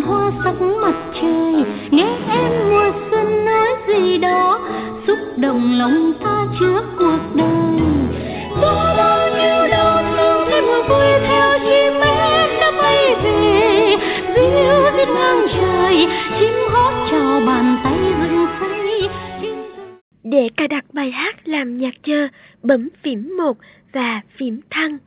hoa sắc mặt trời, nghe em mùa xuân nói gì đó xúc động lòng ta trước cuộc đời. Có bao nhiêu đau thương thấy mùa vui theo chim én đã bay về, ríu rít ngang trời, chim hót chào bàn tay rừng xây. Để cài đặt bài hát làm nhạc chờ, bấm phím 1 và phím thăng.